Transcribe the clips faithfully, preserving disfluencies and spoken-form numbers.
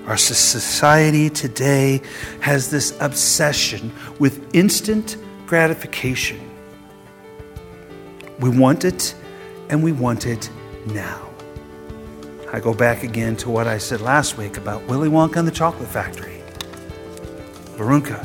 Our society today has this obsession with instant gratification. We want it, and we want it now. I go back again to what I said last week about Willy Wonka and the Chocolate Factory. Veruca.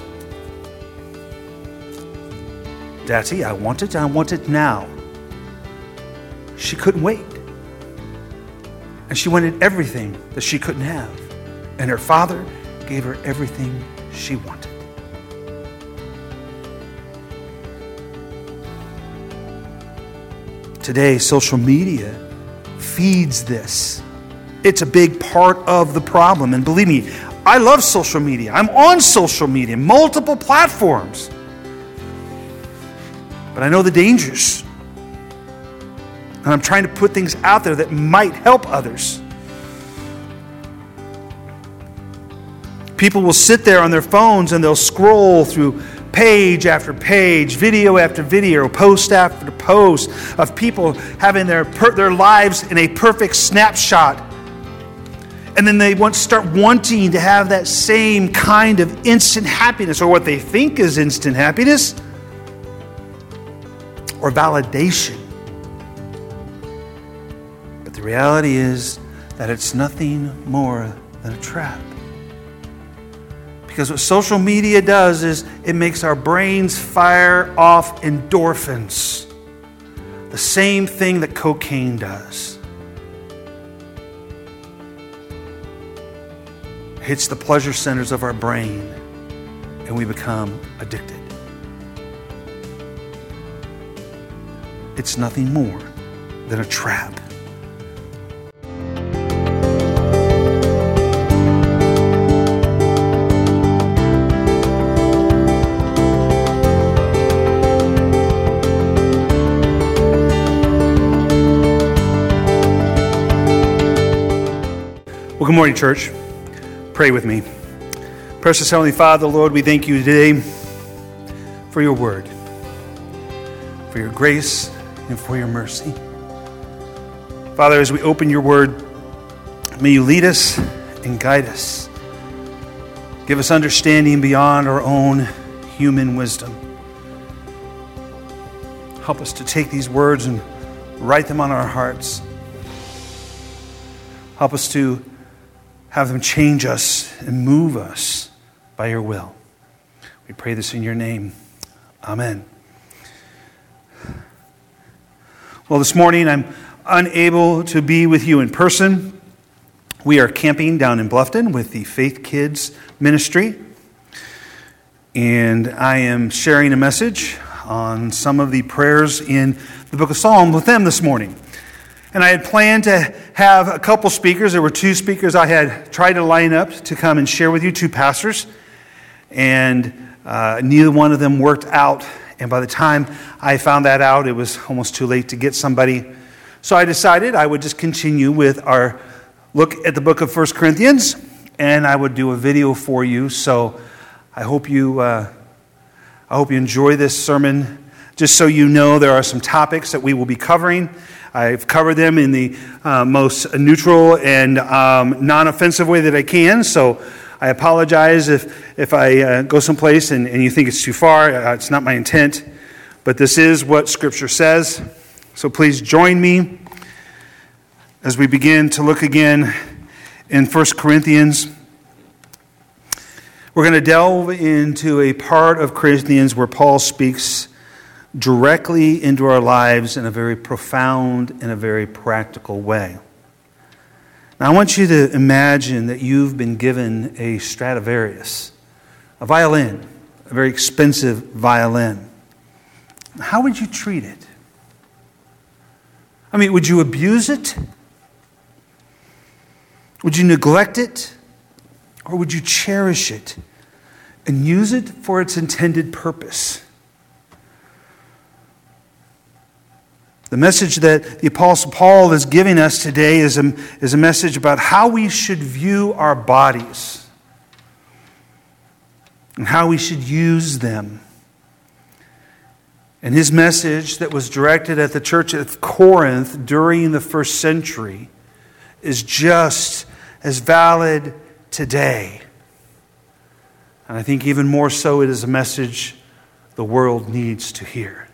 Daddy, I want it, I want it now. She couldn't wait. And she wanted everything that she couldn't have. And her father gave her everything she wanted. Today, social media feeds this. It's a big part of the problem. And believe me, I love social media. I'm on social media, multiple platforms. But I know the dangers. And I'm trying to put things out there that might help others. People will sit there on their phones and they'll scroll through page after page, video after video, post after post of people having their per- their lives in a perfect snapshot. And then they want start wanting to have that same kind of instant happiness, or what they think is instant happiness, or validation. But the reality is that it's nothing more than a trap. Because what social media does is it makes our brains fire off endorphins. The same thing that cocaine does. It hits the pleasure centers of our brain and we become addicted. It's nothing more than a trap. Well, good morning, church. Pray with me. Precious Heavenly Father, Lord, we thank you today for your word, for your grace, and for your mercy. Father, as we open your word, may you lead us and guide us. Give us understanding beyond our own human wisdom. Help us to take these words and write them on our hearts. Help us to have them change us and move us by your will. We pray this in your name. Amen. Well, this morning I'm unable to be with you in person. We are camping down in Bluffton with the Faith Kids Ministry. And I am sharing a message on some of the prayers in the book of Psalms with them this morning. And I had planned to have a couple speakers. There were two speakers I had tried to line up to come and share with you, two pastors. And uh, neither one of them worked out. And by the time I found that out, it was almost too late to get somebody. So I decided I would just continue with our look at the book of First Corinthians. And I would do a video for you. So I hope you, uh, I hope you enjoy this sermon. Just so you know, there are some topics that we will be covering. I've covered them in the uh, most neutral and um, non-offensive way that I can. So I apologize if, if I uh, go someplace and, and you think it's too far. Uh, it's not my intent. But this is what Scripture says. So please join me as we begin to look again in First Corinthians. We're going to delve into a part of Corinthians where Paul speaks directly into our lives in a very profound and a very practical way. Now, I want you to imagine that you've been given a Stradivarius, a violin, a very expensive violin. How would you treat it? I mean, would you abuse it? Would you neglect it? Or would you cherish it and use it for its intended purpose? The message that the Apostle Paul is giving us today is a, is a message about how we should view our bodies and how we should use them. And his message that was directed at the church at Corinth during the first century is just as valid today. And I think even more so, it is a message the world needs to hear.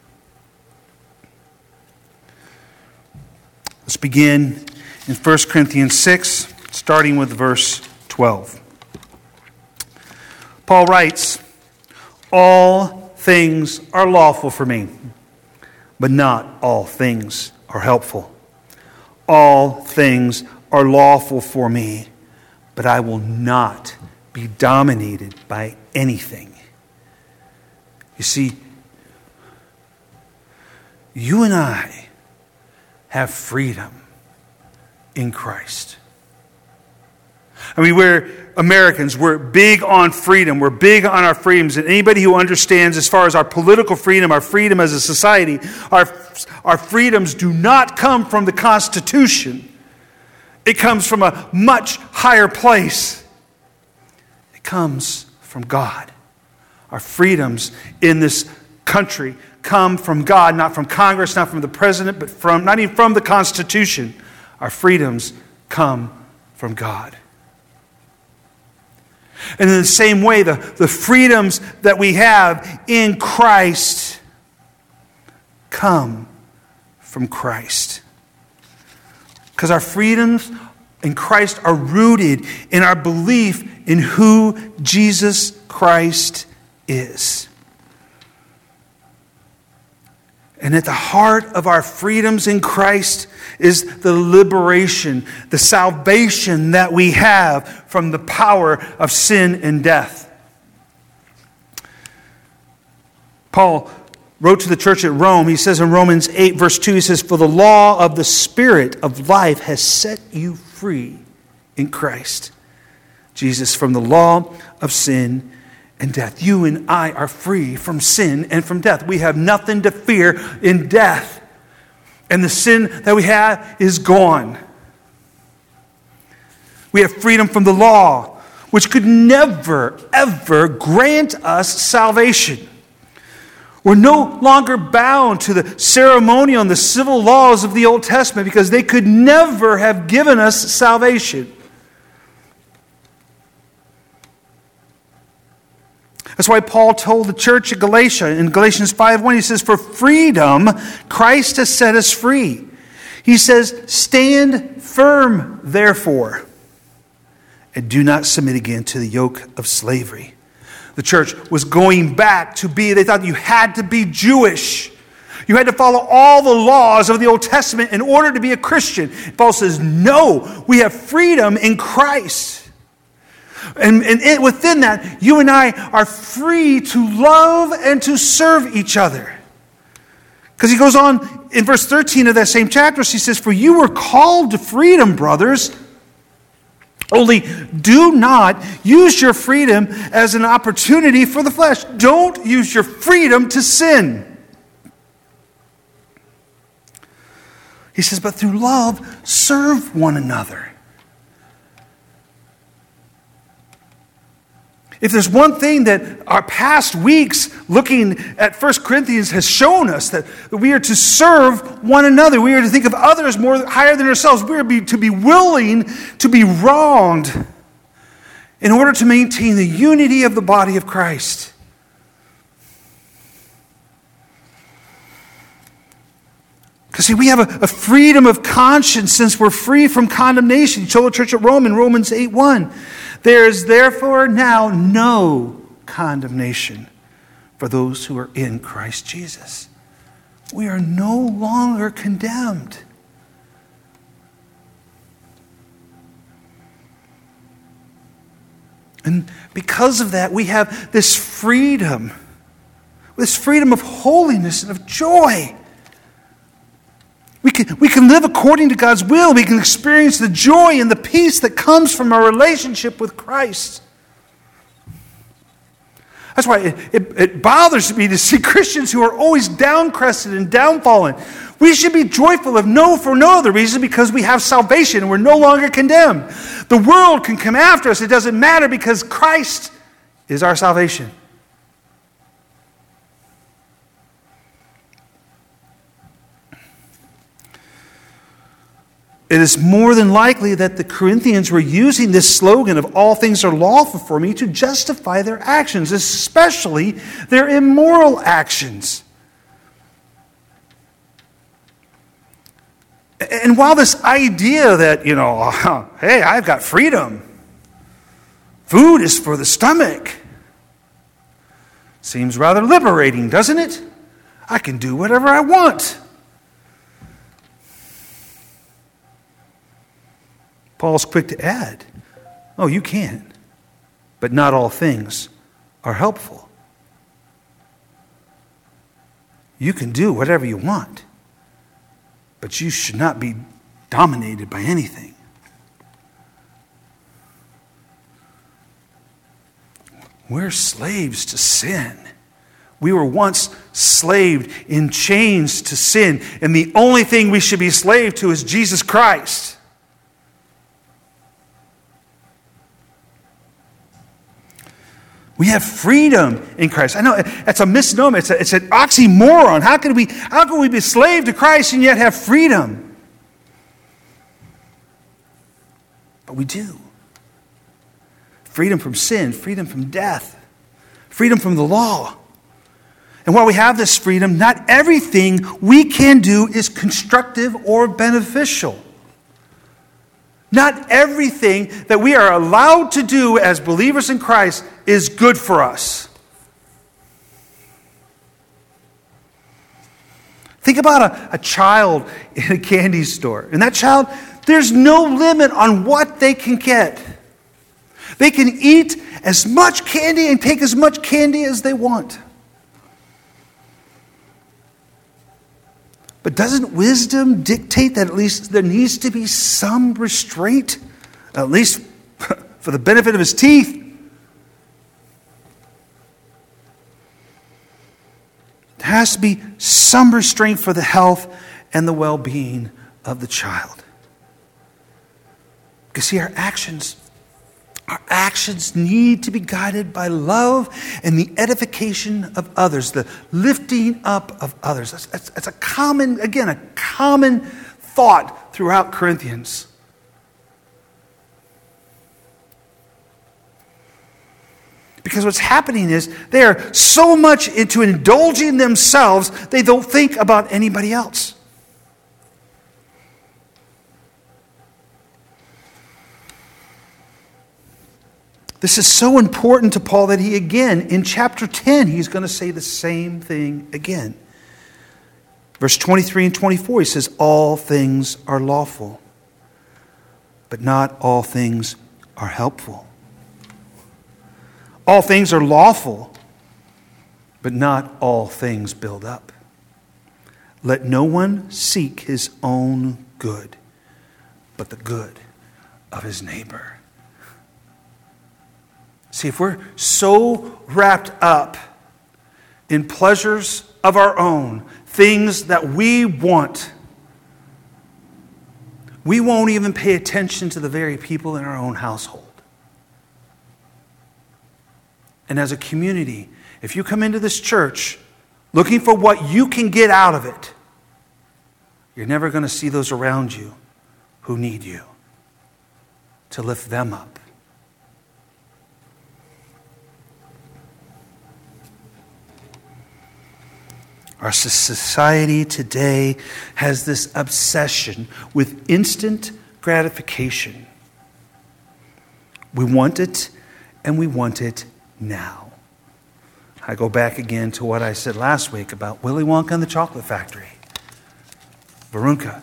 Let's begin in First Corinthians six, starting with verse twelve. Paul writes, "All things are lawful for me, but not all things are helpful. All things are lawful for me, but I will not be dominated by anything." You see, you and I have freedom in Christ. I mean, we're Americans. We're big on freedom. We're big on our freedoms. And anybody who understands as far as our political freedom, our freedom as a society, our, our freedoms do not come from the Constitution. It comes from a much higher place. It comes from God. Our freedoms in this country come from God, not from Congress, not from the president, but from, not even from the Constitution. Our freedoms come from God. And in the same way, the, the freedoms that we have in Christ come from Christ. Because our freedoms in Christ are rooted in our belief in who Jesus Christ is. And at the heart of our freedoms in Christ is the liberation, the salvation that we have from the power of sin and death. Paul wrote to the church at Rome. He says in Romans eight, verse two, he says, "For the law of the Spirit of life has set you free in Christ Jesus from the law of sin and death." You and I are free from sin and from death. We have nothing to fear in death. And the sin that we have is gone. We have freedom from the law, which could never, ever grant us salvation. We're no longer bound to the ceremonial and the civil laws of the Old Testament because they could never have given us salvation. That's why Paul told the church at Galatia in Galatians five one, he says, "For freedom Christ has set us free." He says, "Stand firm, therefore, and do not submit again to the yoke of slavery." The church was going back to be, they thought you had to be Jewish. You had to follow all the laws of the Old Testament in order to be a Christian. Paul says, no, we have freedom in Christ. And, and it, within that, you and I are free to love and to serve each other. Because he goes on in verse thirteen of that same chapter, he says, "For you were called to freedom, brothers. Only do not use your freedom as an opportunity for the flesh." Don't use your freedom to sin. He says, "But through love, serve one another." If there's one thing that our past weeks looking at First Corinthians has shown us, that we are to serve one another. We are to think of others more higher than ourselves. We are to be willing to be wronged in order to maintain the unity of the body of Christ. Because see, we have a, a freedom of conscience since we're free from condemnation. He told the church at Rome in Romans eight one, "There is therefore now no condemnation for those who are in Christ Jesus." We are no longer condemned. And because of that, we have this freedom, this freedom of holiness and of joy. We can, we can live according to God's will. We can experience the joy and the peace that comes from our relationship with Christ. That's why it, it, it bothers me to see Christians who are always downcrested and downfallen. We should be joyful if no for no other reason, because we have salvation and we're no longer condemned. The world can come after us. It doesn't matter because Christ is our salvation. it is more than likely that the Corinthians were using this slogan of all things are lawful for me to justify their actions, especially their immoral actions. And while this idea that, you know, hey, I've got freedom, food is for the stomach, seems rather liberating, doesn't it? I can do whatever I want. Paul's quick to add, oh, you can, but not all things are helpful. You can do whatever you want, but you should not be dominated by anything. We're slaves to sin. We were once slaved in chains to sin, and the only thing we should be slave to is Jesus Christ. We have freedom in Christ. I know it's a misnomer. It's, a, it's an oxymoron. How can we, how can we be slave to Christ and yet have freedom? But we do. Freedom from sin, freedom from death, freedom from the law. And while we have this freedom, not everything we can do is constructive or beneficial. Not everything that we are allowed to do as believers in Christ is good for us. Think about a, a child in a candy store. And that child, there's no limit on what they can get. They can eat as much candy and take as much candy as they want. But doesn't wisdom dictate that at least there needs to be some restraint, at least for the benefit of his teeth? There has to be some restraint for the health and the well-being of the child. Because see, our actions, our actions need to be guided by love and the edification of others, the lifting up of others. That's, that's, that's a common, again, a common thought throughout Corinthians. Because what's happening is they are so much into indulging themselves, they don't think about anybody else. This is so important to Paul that he, again, in chapter ten, he's going to say the same thing again. Verse twenty-three and twenty-four, he says, all things are lawful, but not all things are helpful. All things are lawful, but not all things build up. Let no one seek his own good, but the good of his neighbor. See, if we're so wrapped up in pleasures of our own, things that we want, we won't even pay attention to the very people in our own household. And as a community, if you come into this church looking for what you can get out of it, you're never going to see those around you who need you to lift them up. Our society today has this obsession with instant gratification. We want it, and we want it now. I go back again to what I said last week about Willy Wonka and the Chocolate Factory. Veruca.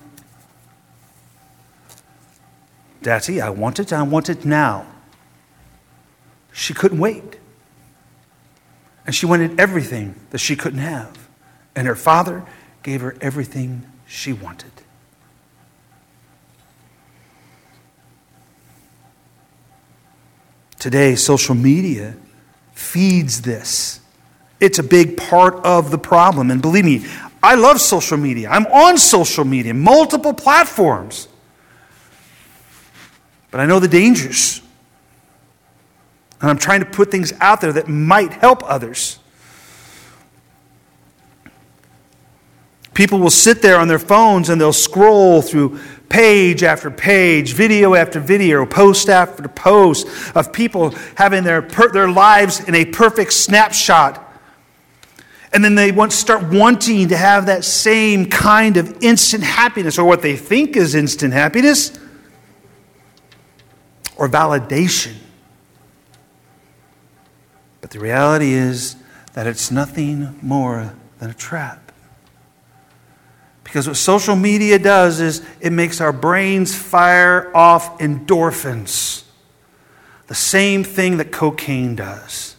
Daddy, I want it, I want it now. She couldn't wait. And she wanted everything that she couldn't have. And her father gave her everything she wanted. Today, social media feeds this. It's a big part of the problem. And believe me, I love social media. I'm on social media, multiple platforms. But I know the dangers. And I'm trying to put things out there that might help others. People will sit there on their phones and they'll scroll through page after page, video after video, post after post of people having their, per- their lives in a perfect snapshot. And then they want start wanting to have that same kind of instant happiness, or what they think is instant happiness, or validation. But the reality is that it's nothing more than a trap. Because what social media does is it makes our brains fire off endorphins. The same thing that cocaine does.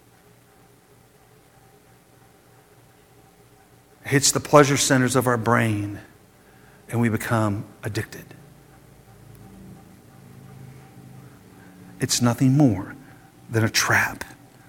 It hits the pleasure centers of our brain and we become addicted. It's nothing more than a trap.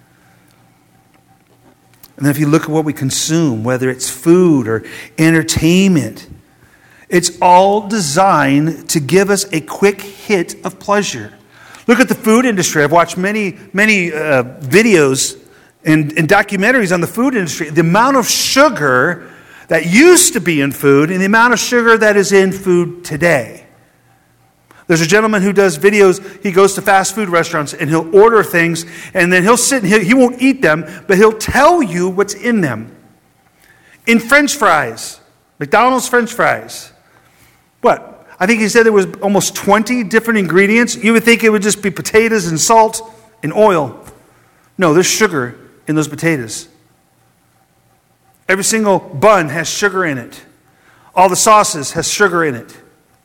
And then if you look at what we consume, whether it's food or entertainment, it's all designed to give us a quick hit of pleasure. Look at the food industry. I've watched many, many uh, videos and, and documentaries on the food industry. The amount of sugar that used to be in food and the amount of sugar that is in food today. There's a gentleman who does videos. He goes to fast food restaurants and he'll order things and then he'll sit and he'll, he won't eat them, but he'll tell you what's in them. In French fries, McDonald's French fries, what? I think he said there was almost twenty different ingredients. You would think it would just be potatoes and salt and oil. No, there's sugar in those potatoes. Every single bun has sugar in it. All the sauces has sugar in it.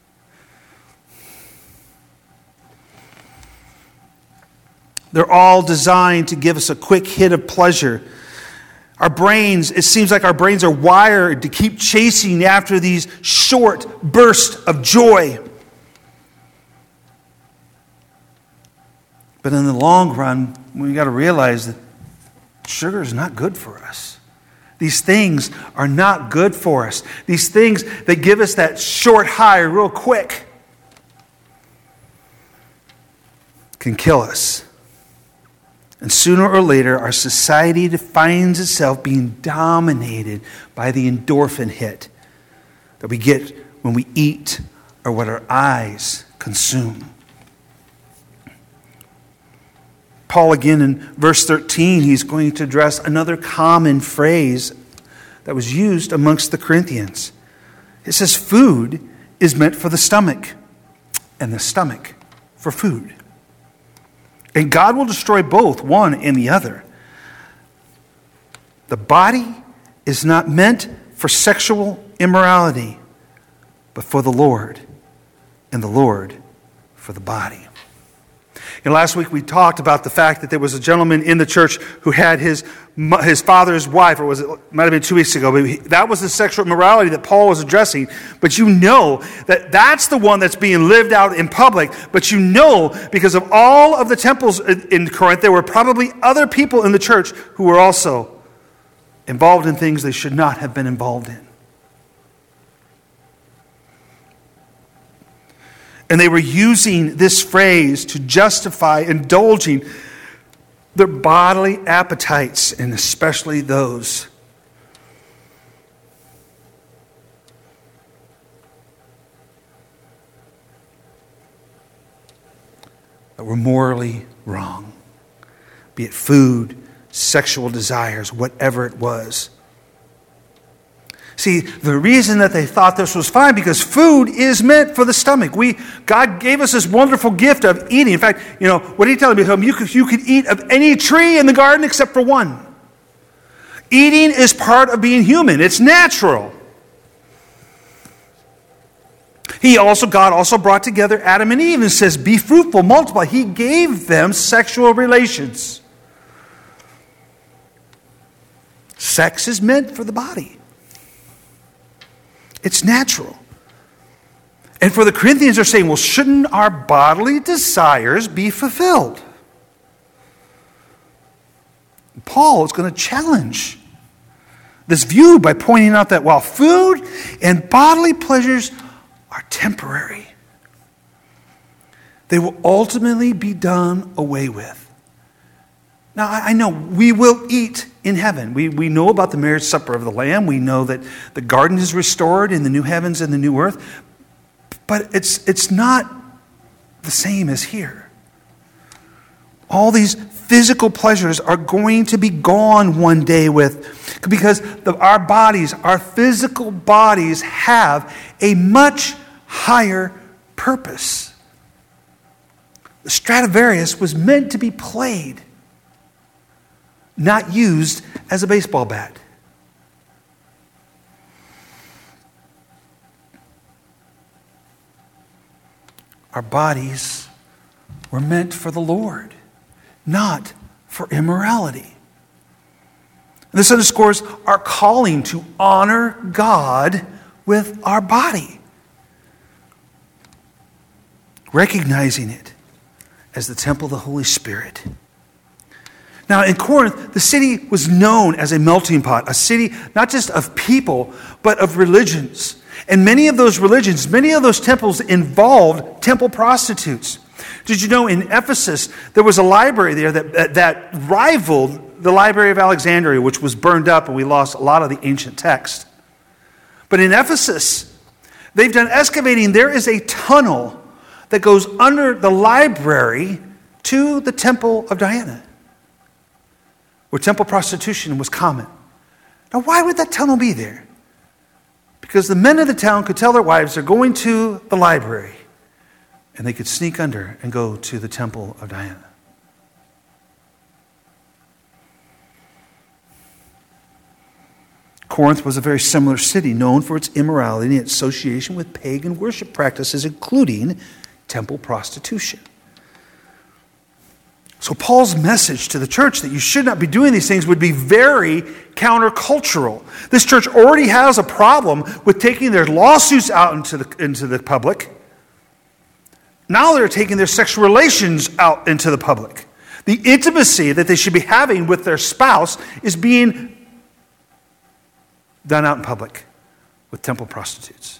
They're all designed to give us a quick hit of pleasure. Our brains, it seems like our brains are wired to keep chasing after these short bursts of joy. But in the long run, we've got to realize that sugar is not good for us. These things are not good for us. These things that give us that short high real quick can kill us. And sooner or later, our society finds itself being dominated by the endorphin hit that we get when we eat or what our eyes consume. Paul, again in verse thirteen, he's going to address another common phrase that was used amongst the Corinthians. It says, food is meant for the stomach, and the stomach for food. And God will destroy both, one and the other. The body is not meant for sexual immorality, but for the Lord, and the Lord for the body. And last week we talked about the fact that there was a gentleman in the church who had his his father's wife, or was it, it might have been two weeks ago, but he, that was the sexual immorality that Paul was addressing. But you know that that's the one that's being lived out in public. But you know, because of all of the temples in Corinth, there were probably other people in the church who were also involved in things they should not have been involved in. And they were using this phrase to justify indulging their bodily appetites, and especially those that were morally wrong, be it food, sexual desires, whatever it was. See, the reason that they thought this was fine, because food is meant for the stomach. We, God gave us this wonderful gift of eating. In fact, you know, what are you telling me? You could, you could eat of any tree in the garden except for one. Eating is part of being human. It's natural. He also, God also brought together Adam and Eve and says, be fruitful, multiply. He gave them sexual relations. Sex is meant for the body. It's natural. And for the Corinthians, they're saying, well, shouldn't our bodily desires be fulfilled? Paul is going to challenge this view by pointing out that while food and bodily pleasures are temporary, they will ultimately be done away with. Now, I know we will eat in heaven. We, we know about the marriage supper of the Lamb. We know that the garden is restored in the new heavens and the new earth. But it's, it's not the same as here. All these physical pleasures are going to be gone one day with, because the, our bodies, our physical bodies have a much higher purpose. The Stradivarius was meant to be played, not used as a baseball bat. Our bodies were meant for the Lord, not for immorality. And this underscores our calling to honor God with our body, recognizing it as the temple of the Holy Spirit. Now, in Corinth, the city was known as a melting pot, a city not just of people, but of religions. And many of those religions, many of those temples involved temple prostitutes. Did you know in Ephesus, there was a library there that, that, that rivaled the Library of Alexandria, which was burned up and we lost a lot of the ancient text. But in Ephesus, they've done excavating. There is a tunnel that goes under the library to the Temple of Diana, where temple prostitution was common. Now, why would that tunnel be there? Because the men of the town could tell their wives they're going to the library, and they could sneak under and go to the Temple of Diana. Corinth was a very similar city, known for its immorality and its association with pagan worship practices, including temple prostitution. So Paul's message to the church that you should not be doing these things would be very countercultural. This church already has a problem with taking their lawsuits out into the, into the public. Now they're taking their sexual relations out into the public. The intimacy that they should be having with their spouse is being done out in public with temple prostitutes.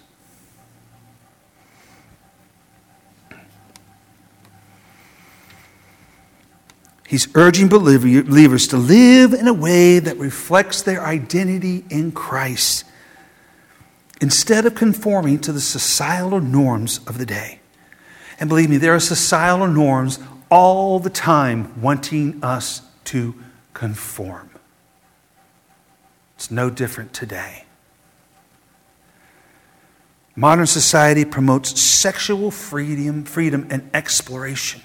He's urging believers to live in a way that reflects their identity in Christ, instead of conforming to the societal norms of the day. And believe me, there are societal norms all the time wanting us to conform. It's no different today. Modern society promotes sexual freedom, freedom and exploration.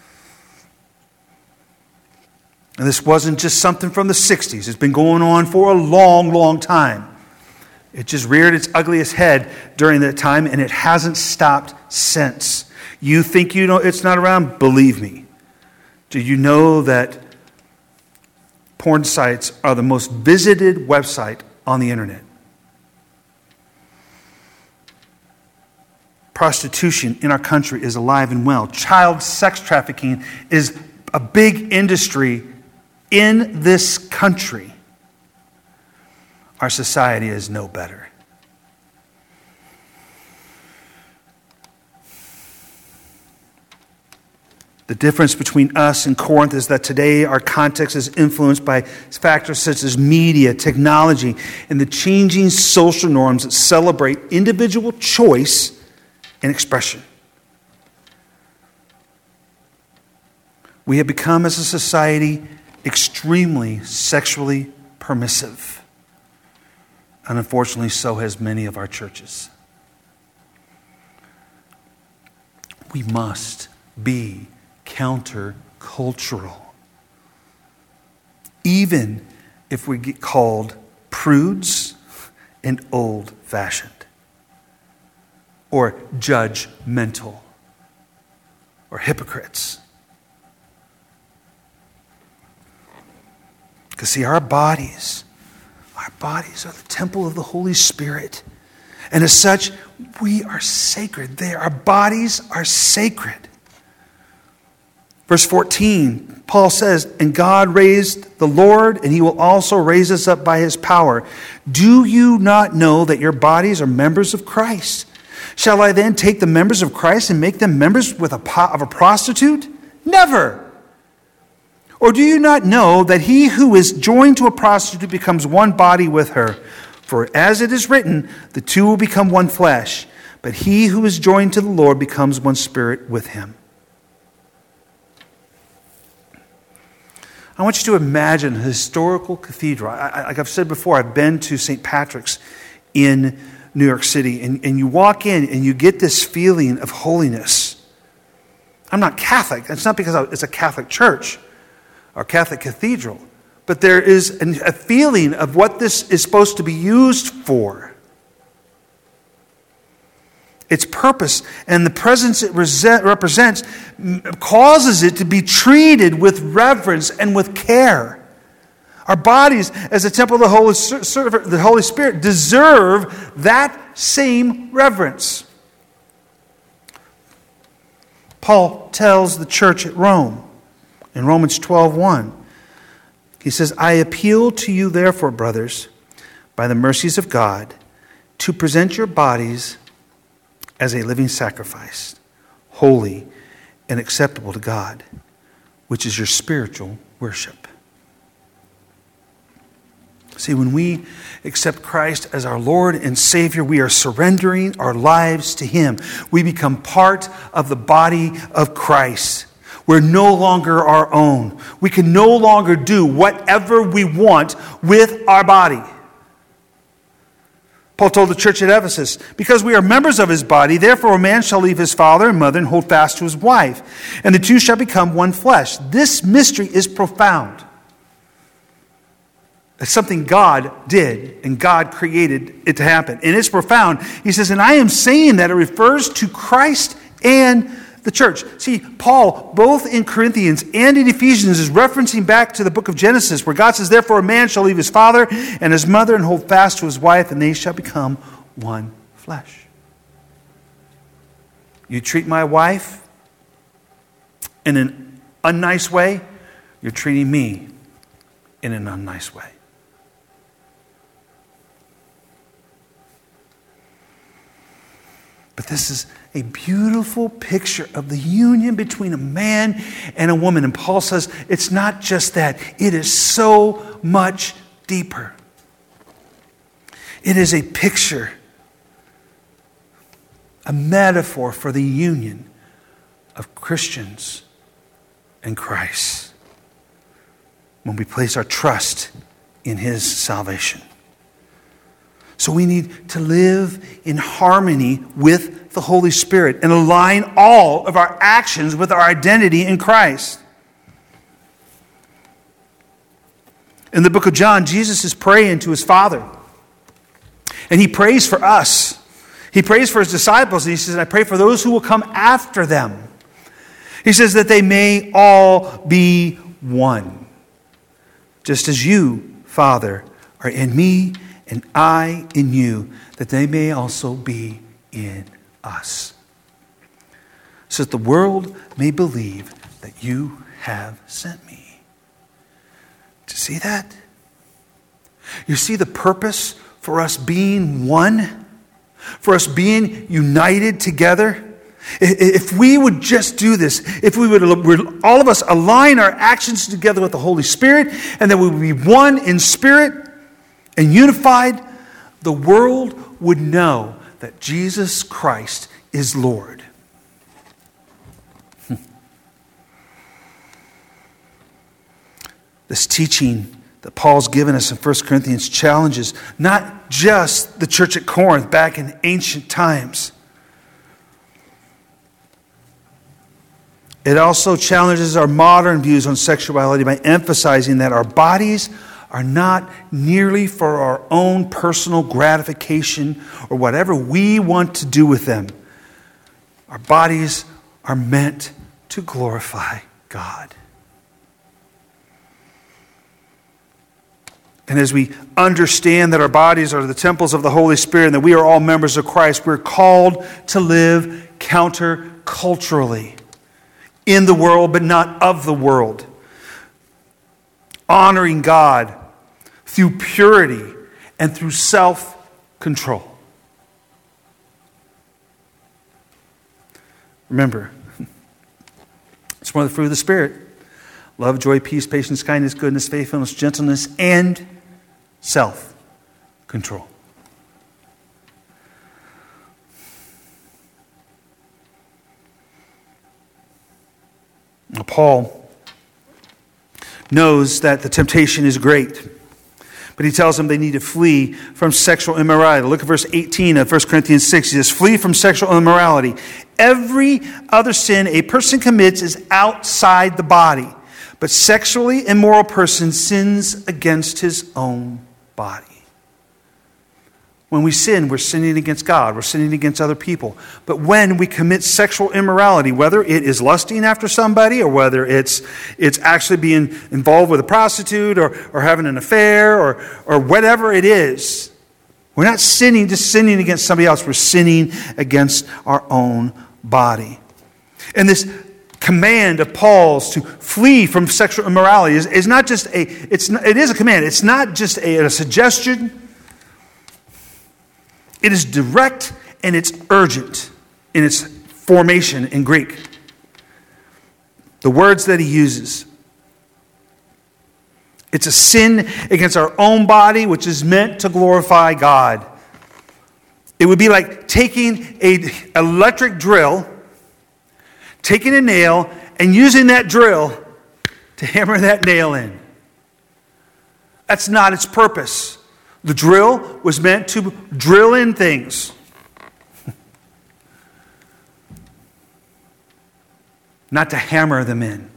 And this wasn't just something from the sixties. It's been going on for a long, long time. It just reared its ugliest head during that time, and it hasn't stopped since. You think you know it's not around? Believe me. Do you know that porn sites are the most visited website on the internet? Prostitution in our country is alive and well. Child sex trafficking is a big industry in this country. Our society is no better. The difference between us and Corinth is that today our context is influenced by factors such as media, technology, and the changing social norms that celebrate individual choice and expression. We have become, as a society, extremely sexually permissive. And unfortunately, so has many of our churches. We must be countercultural, even if we get called prudes and old-fashioned, or judgmental, or hypocrites. Because see, our bodies, our bodies are the temple of the Holy Spirit. And as such, we are sacred. They, our bodies are sacred. Verse fourteen, Paul says, "And God raised the Lord, and he will also raise us up by his power. Do you not know that your bodies are members of Christ? Shall I then take the members of Christ and make them members with a po- of a prostitute? Never! Or do you not know that he who is joined to a prostitute becomes one body with her? For as it is written, the two will become one flesh. But he who is joined to the Lord becomes one spirit with him. I want you to imagine a historical cathedral. I, I, like I've said before, I've been to Saint Patrick's in New York City, and, and you walk in and you get this feeling of holiness. I'm not Catholic. It's not because it's a Catholic church or Catholic cathedral, but there is an, a feeling of what this is supposed to be used for. Its purpose and the presence it represents causes it to be treated with reverence and with care. Our bodies, as a temple of the Holy, the Holy Spirit, deserve that same reverence. Paul tells the church at Rome in Romans twelve one, he says, I appeal to you therefore, brothers, by the mercies of God, to present your bodies as a living sacrifice, holy and acceptable to God, which is your spiritual worship. See, when we accept Christ as our Lord and Savior, we are surrendering our lives to Him. We become part of the body of Christ. We're no longer our own. We can no longer do whatever we want with our body. Paul told the church at Ephesus, because we are members of his body, therefore a man shall leave his father and mother and hold fast to his wife, and the two shall become one flesh. This mystery is profound. It's something God did, and God created it to happen. And it's profound. He says, and I am saying that it refers to Christ and the church. See, Paul, both in Corinthians and in Ephesians, is referencing back to the book of Genesis, where God says, therefore a man shall leave his father and his mother and hold fast to his wife, and they shall become one flesh. You treat my wife in an unnice way, you're treating me in an unnice way. But this is a beautiful picture of the union between a man and a woman. And Paul says it's not just that. It is so much deeper. It is a picture, a metaphor for the union of Christians and Christ when we place our trust in His salvation. So we need to live in harmony with the Holy Spirit and align all of our actions with our identity in Christ. In the book of John, Jesus is praying to His Father. And He prays for us. He prays for His disciples. And He says, I pray for those who will come after them. He says that they may all be one. Just as you, Father, are in me and I in you, that they may also be in us, so that the world may believe that you have sent me. Do you see that? You see the purpose for us being one? For us being united together? If we would just do this, if we would, all of us align our actions together with the Holy Spirit, and that we would be one in spirit and unified, the world would know that Jesus Christ is Lord. This teaching that Paul's given us in First Corinthians challenges not just the church at Corinth back in ancient times. It also challenges our modern views on sexuality by emphasizing that our bodies are not merely for our own personal gratification or whatever we want to do with them. Our bodies are meant to glorify God. And as we understand that our bodies are the temples of the Holy Spirit and that we are all members of Christ, we're called to live counter-culturally in the world, but not of the world. Honoring God through purity and through self-control. Remember, it's one of the fruit of the Spirit. Love, joy, peace, patience, kindness, goodness, faithfulness, gentleness, and self-control. Paul knows that the temptation is great, but he tells them they need to flee from sexual immorality. Look at verse eighteen of First Corinthians six. He says, flee from sexual immorality. Every other sin a person commits is outside the body, but sexually immoral person sins against his own body. When we sin, we're sinning against God. We're sinning against other people. But when we commit sexual immorality, whether it is lusting after somebody or whether it's it's actually being involved with a prostitute or, or having an affair or, or whatever it is, we're not sinning, just sinning against somebody else. We're sinning against our own body. And this command of Paul's to flee from sexual immorality is, is not just a, it's it is a command. It's not just a, a suggestion. It is direct and it's urgent in its formation in Greek. The words that he uses. It's a sin against our own body, which is meant to glorify God. It would be like taking an electric drill, taking a nail, and using that drill to hammer that nail in. That's not its purpose. The drill was meant to drill in things. Not to hammer them in.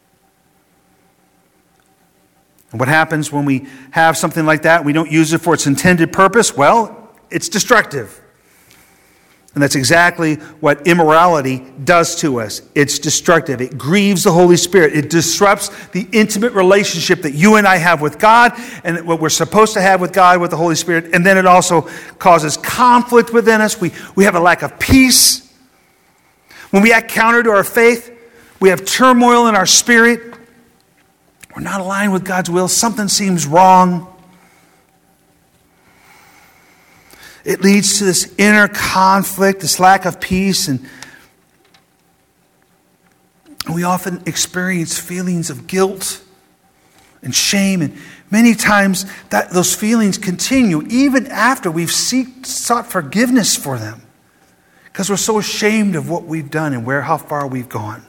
And what happens when we have something like that, we don't use it for its intended purpose? Well, it's destructive. And that's exactly what immorality does to us. It's destructive. It grieves the Holy Spirit. It disrupts the intimate relationship that you and I have with God and what we're supposed to have with God, with the Holy Spirit. And then it also causes conflict within us. We, we have a lack of peace. When we act counter to our faith, we have turmoil in our spirit. We're not aligned with God's will. Something seems wrong. It leads to this inner conflict, this lack of peace, and we often experience feelings of guilt and shame, and many times that those feelings continue even after we've seek, sought forgiveness for them, because we're so ashamed of what we've done and where how far we've gone.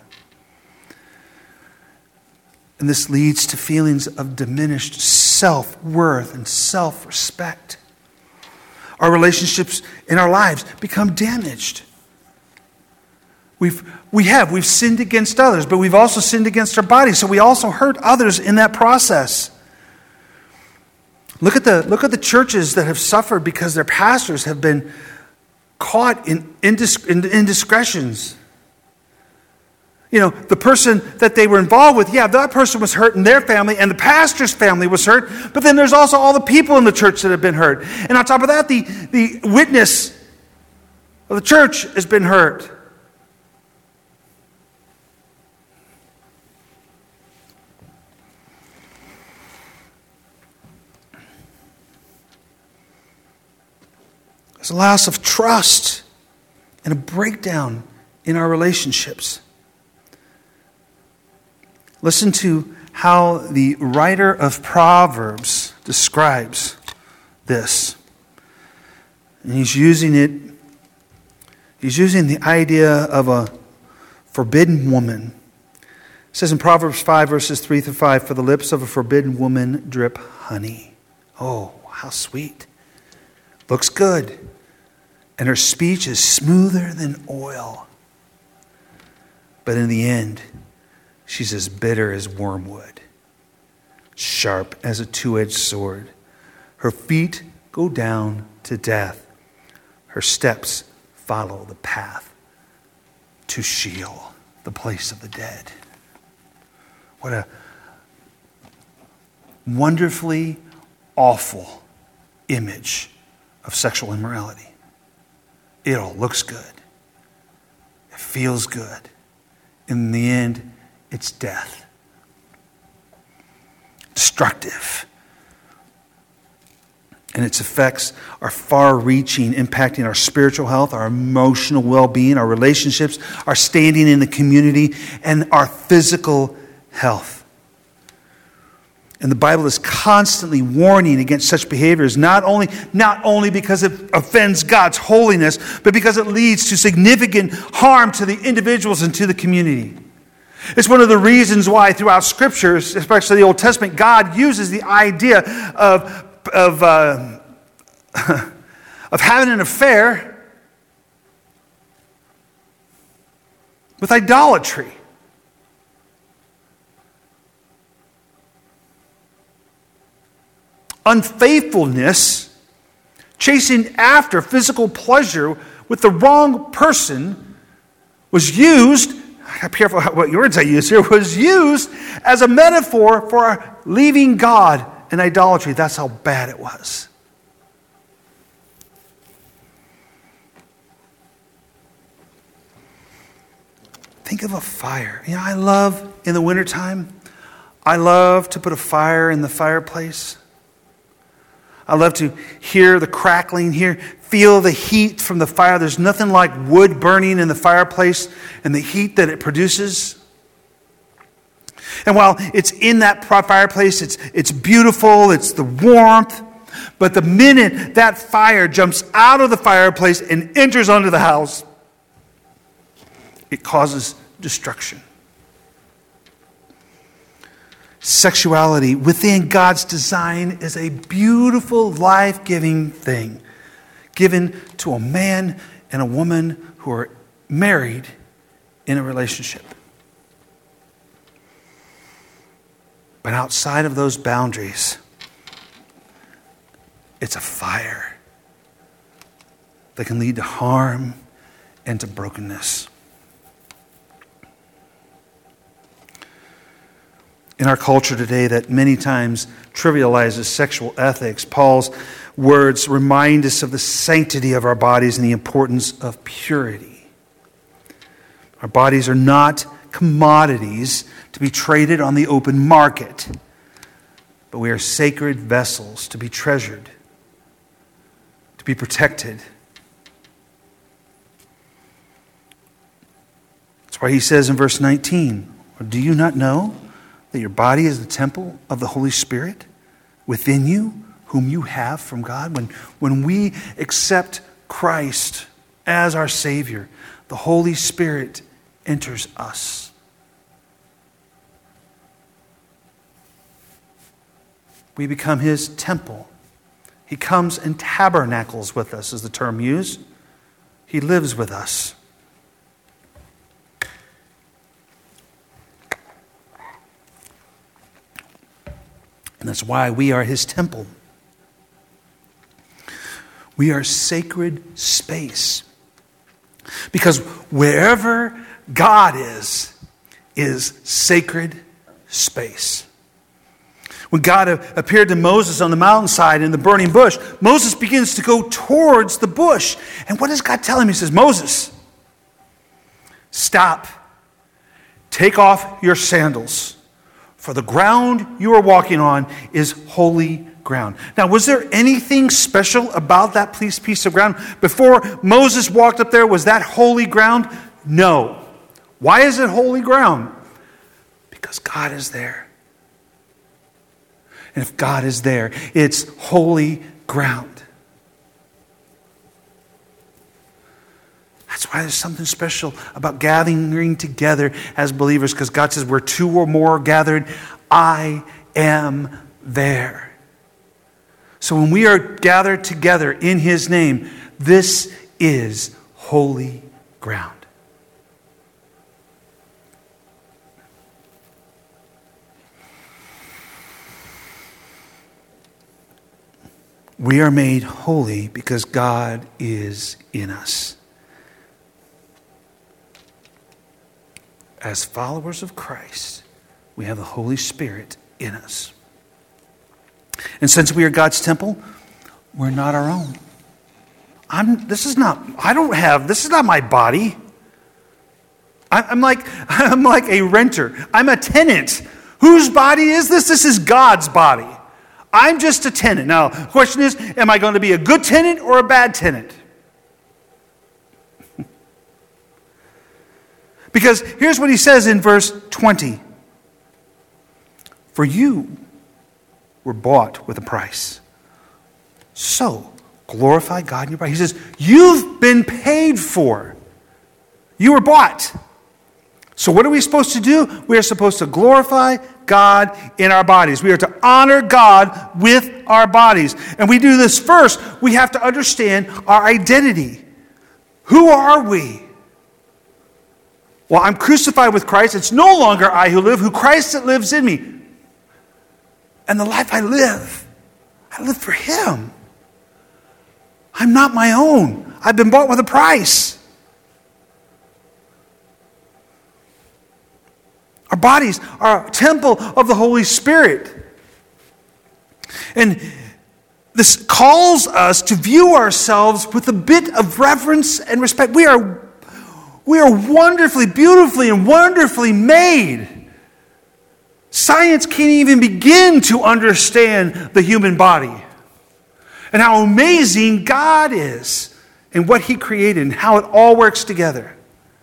And this leads to feelings of diminished self-worth and self-respect. Our relationships in our lives become damaged. We've, we have. We've sinned against others, but we've also sinned against our bodies. So we also hurt others in that process. Look at the, look at the churches that have suffered because their pastors have been caught in, indis, in indiscretions. You know, the person that they were involved with, yeah, that person was hurt in their family, and the pastor's family was hurt, but then there's also all the people in the church that have been hurt. And on top of that, the, the witness of the church has been hurt. There's a loss of trust and a breakdown in our relationships. Listen to how the writer of Proverbs describes this. And he's using it, he's using the idea of a forbidden woman. It says in Proverbs five, verses three through five, for the lips of a forbidden woman drip honey. Oh, how sweet. Looks good. And her speech is smoother than oil. But in the end, she's as bitter as wormwood, sharp as a two-edged sword. Her feet go down to death. Her steps follow the path to Sheol, the place of the dead. What a wonderfully awful image of sexual immorality. It all looks good. It feels good. In the end, it's death. Destructive. And its effects are far-reaching, impacting our spiritual health, our emotional well-being, our relationships, our standing in the community, and our physical health. And the Bible is constantly warning against such behaviors, not only, not only because it offends God's holiness, but because it leads to significant harm to the individuals and to the community. It's one of the reasons why throughout Scripture, especially the Old Testament, God uses the idea of, of, uh, of having an affair with idolatry. Unfaithfulness, chasing after physical pleasure with the wrong person, was used, I'm careful what words I use here, was used as a metaphor for leaving God and idolatry. That's how bad it was. Think of a fire. You know, I love, in the wintertime, I love to put a fire in the fireplace. I love to hear the crackling, hear, feel the heat from the fire. There's nothing like wood burning in the fireplace and the heat that it produces. And while it's in that fireplace, it's, it's beautiful, it's the warmth. But the minute that fire jumps out of the fireplace and enters onto the house, it causes destruction. Sexuality within God's design is a beautiful, life-giving thing given to a man and a woman who are married in a relationship. But outside of those boundaries, it's a fire that can lead to harm and to brokenness. In our culture today that many times trivializes sexual ethics, Paul's words remind us of the sanctity of our bodies and the importance of purity. Our bodies are not commodities to be traded on the open market, but we are sacred vessels to be treasured, to be protected. That's why he says in verse nineteen, "Do you not know that your body is the temple of the Holy Spirit within you, whom you have from God?" When, when we accept Christ as our Savior, the Holy Spirit enters us. We become His temple. He comes and tabernacles with us, is the term used. He lives with us. And that's why we are His temple. We are sacred space. Because wherever God is, is sacred space. When God appeared to Moses on the mountainside in the burning bush, Moses begins to go towards the bush. And what does God tell him? He says, "Moses, stop. Take off your sandals. For the ground you are walking on is holy ground." Now, was there anything special about that piece of ground? Before Moses walked up there, was that holy ground? No. Why is it holy ground? Because God is there. And if God is there, it's holy ground. That's why there's something special about gathering together as believers, because God says, where two or more are gathered, I am there. So when we are gathered together in His name, this is holy ground. We are made holy because God is in us. As followers of Christ, we have the Holy Spirit in us. And since we are God's temple, we're not our own. I'm, this is not, I don't have, this is not my body. I, I'm like, I'm like a renter. I'm a tenant. Whose body is this? This is God's body. I'm just a tenant. Now, the question is, am I going to be a good tenant or a bad tenant? Because here's what he says in verse twenty. For you were bought with a price. So, glorify God in your body. He says, you've been paid for. You were bought. So what are we supposed to do? We are supposed to glorify God in our bodies. We are to honor God with our bodies. And we do this first. We have to understand our identity. Who are we? Well, I'm crucified with Christ. It's no longer I who live, who Christ that lives in me. And the life I live, I live for Him. I'm not my own. I've been bought with a price. Our bodies are a temple of the Holy Spirit. And this calls us to view ourselves with a bit of reverence and respect. We are, we are wonderfully, beautifully, and wonderfully made. Science can't even begin to understand the human body and how amazing God is and what He created and how it all works together.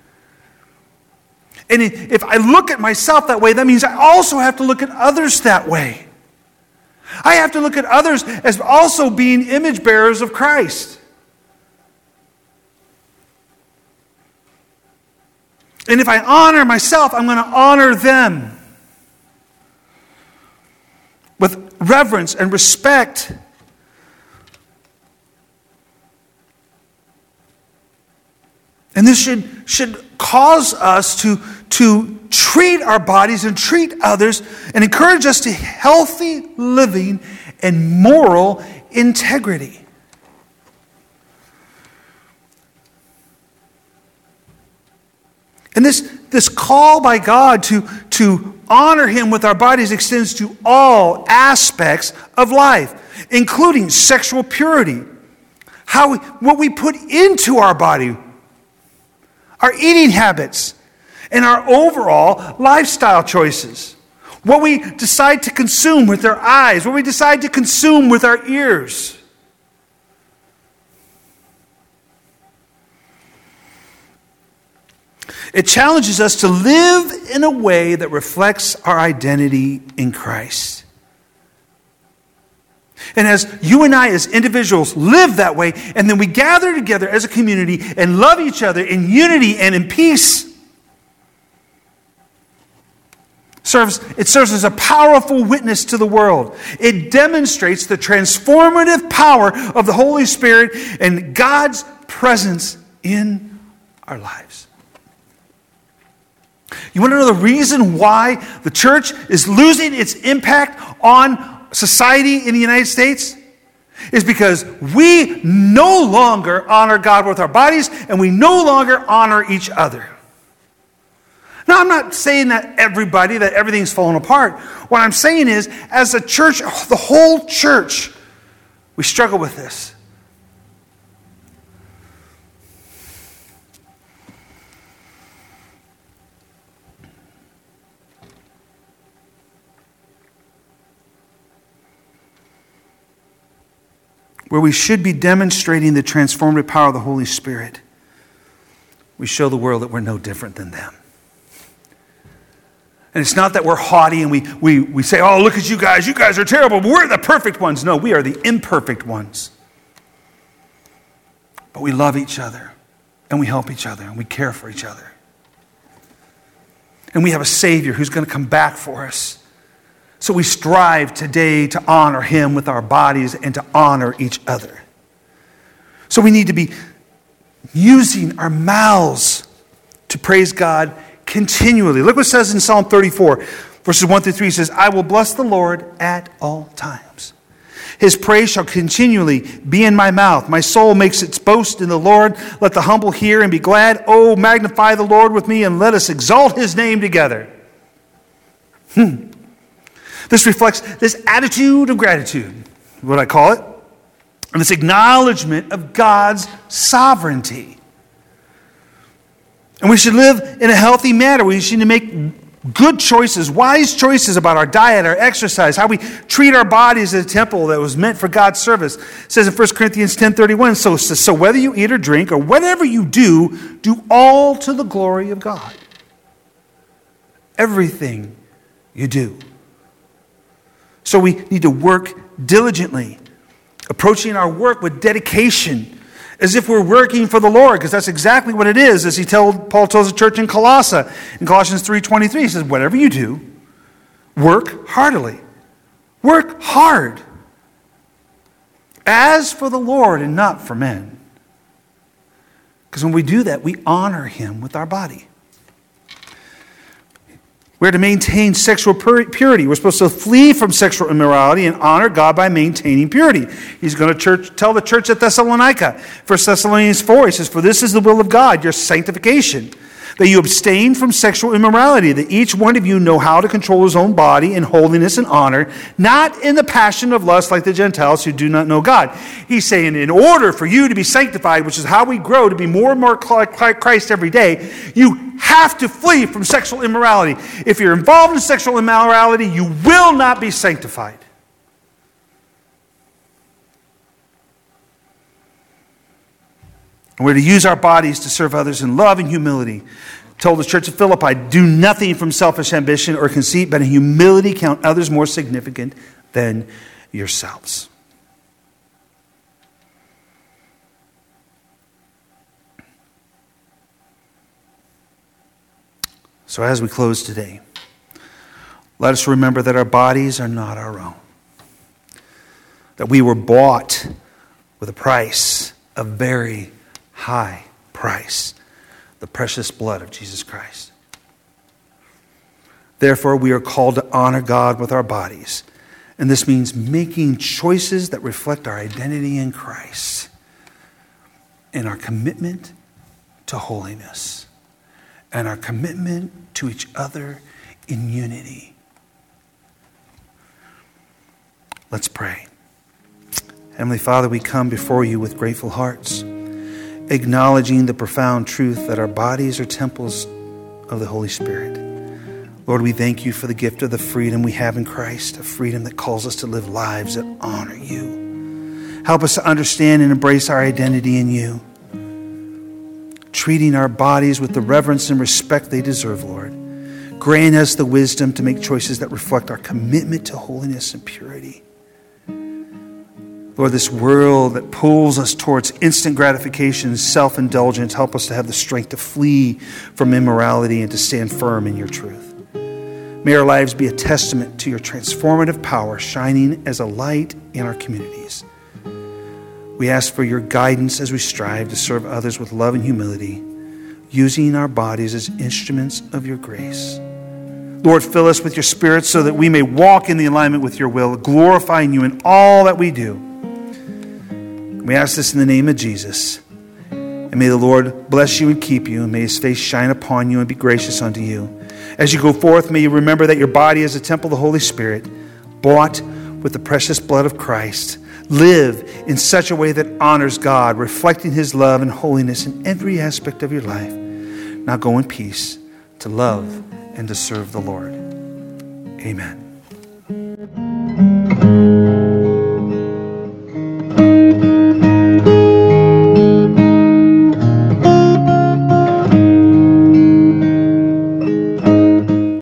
And if I look at myself that way, that means I also have to look at others that way. I have to look at others as also being image bearers of Christ. And if I honor myself, I'm going to honor them with reverence and respect. And this should, should cause us to, to treat our bodies and treat others and encourage us to healthy living and moral integrity. And this, this call by God to, to honor Him with our bodies extends to all aspects of life, including sexual purity, how we, what we put into our body, our eating habits, and our overall lifestyle choices. What we decide to consume with our eyes, what we decide to consume with our ears. It challenges us to live in a way that reflects our identity in Christ. And as you and I as individuals live that way, and then we gather together as a community and love each other in unity and in peace, serves, it serves as a powerful witness to the world. It demonstrates the transformative power of the Holy Spirit and God's presence in our lives. You want to know the reason why the church is losing its impact on society in the United States? Is because we no longer honor God with our bodies and we no longer honor each other. Now, I'm not saying that everybody, that everything's fallen apart. What I'm saying is, as a church, the whole church, we struggle with this. Where we should be demonstrating the transformative power of the Holy Spirit, we show the world that we're no different than them. And it's not that we're haughty and we, we, we say, oh, look at you guys, you guys are terrible, but we're the perfect ones. No, we are the imperfect ones. But we love each other, and we help each other, and we care for each other. And we have a Savior who's going to come back for us. So we strive today to honor Him with our bodies and to honor each other. So we need to be using our mouths to praise God continually. Look what it says in Psalm thirty-four, verses one through three. It says, I will bless the Lord at all times. His praise shall continually be in my mouth. My soul makes its boast in the Lord. Let the humble hear and be glad. Oh, magnify the Lord with me and let us exalt His name together. Hmm. This reflects this attitude of gratitude, what I call it, and this acknowledgement of God's sovereignty. And we should live in a healthy manner. We should make good choices, wise choices about our diet, our exercise, how we treat our bodies as a temple that was meant for God's service. It says in First Corinthians ten thirty-one, so, so whether you eat or drink or whatever you do, do all to the glory of God. Everything you do. So we need to work diligently, approaching our work with dedication as if we're working for the Lord, because that's exactly what it is, as he told Paul tells the church in Colossae. In Colossians three twenty-three, he says, whatever you do, work heartily. Work hard. As for the Lord and not for men. Because when we do that, we honor him with our body. We're to maintain sexual purity. We're supposed to flee from sexual immorality and honor God by maintaining purity. He's going to church, tell the church at Thessalonica, First Thessalonians four, he says, for this is the will of God, your sanctification, that you abstain from sexual immorality, that each one of you know how to control his own body in holiness and honor, not in the passion of lust like the Gentiles who do not know God. He's saying in order for you to be sanctified, which is how we grow to be more and more like Christ every day, you have to flee from sexual immorality. If you're involved in sexual immorality, you will not be sanctified. And we're to use our bodies to serve others in love and humility. Told the church of Philippi, do nothing from selfish ambition or conceit, but in humility count others more significant than yourselves. So as we close today, let us remember that our bodies are not our own. That we were bought with a price, a very high price, the precious blood of Jesus Christ. Therefore, we are called to honor God with our bodies. And this means making choices that reflect our identity in Christ and our commitment to holiness and our commitment to each other in unity. Let's pray. Heavenly Father, we come before you with grateful hearts, acknowledging the profound truth that our bodies are temples of the Holy Spirit. Lord, we thank you for the gift of the freedom we have in Christ, a freedom that calls us to live lives that honor you. Help us to understand and embrace our identity in you, treating our bodies with the reverence and respect they deserve, Lord. Grant us the wisdom to make choices that reflect our commitment to holiness and purity. Lord, this world that pulls us towards instant gratification and self-indulgence, help us to have the strength to flee from immorality and to stand firm in your truth. May our lives be a testament to your transformative power, shining as a light in our communities. We ask for your guidance as we strive to serve others with love and humility, using our bodies as instruments of your grace. Lord, fill us with your Spirit so that we may walk in the alignment with your will, glorifying you in all that we do. We ask this in the name of Jesus. And may the Lord bless you and keep you, and may his face shine upon you and be gracious unto you. As you go forth, may you remember that your body is a temple of the Holy Spirit, bought with the precious blood of Christ. Live in such a way that honors God, reflecting his love and holiness in every aspect of your life. Now go in peace to love and to serve the Lord. Amen.